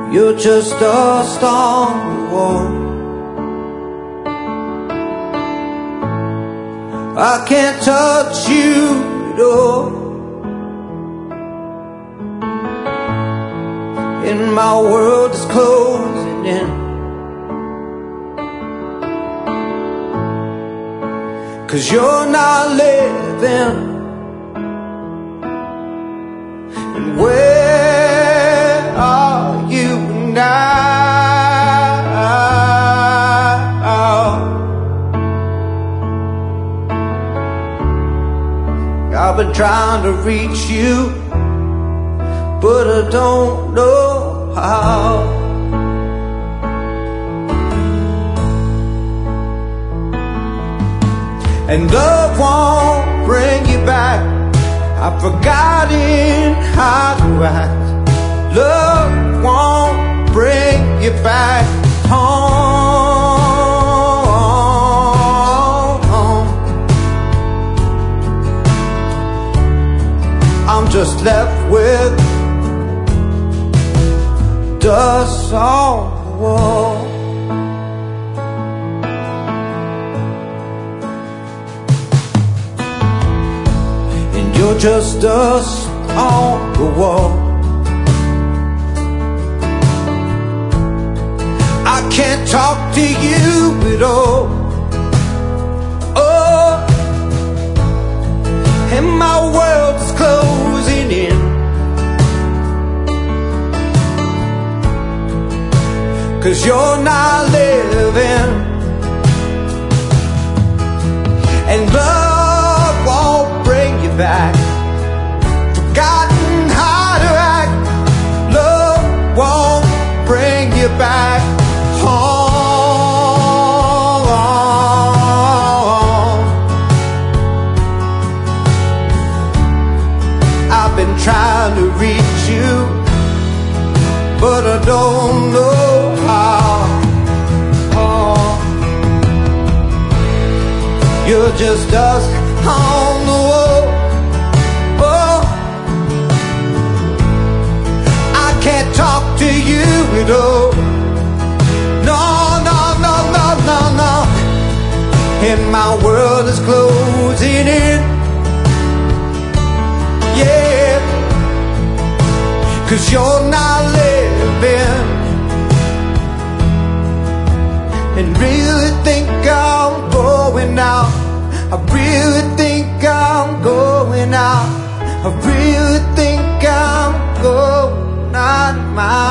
You're just dust on the wall. I can't touch you at all. And my world is closing in, 'cause you're not living. And where are you now? I've been trying to reach you, but I don't know how. And love won't bring you back. I've forgotten how to act. Love won't bring you back home. I'm just left with dust on the wall. And you're just dust on the wall. I can't talk to you at all. Oh, and my world's closing in, 'cause you're not living. And love won't bring you back. Forgotten how to act. Love won't bring you back home. I've been trying to reach you, but I don't know how. You're just dust on the wall. Oh, I can't talk to you at all. No, no, no, no, no, no. And my world is closing in. Yeah, 'cause you're not living. And really think I'm going out. I really think I'm going out. I really think I'm going out of my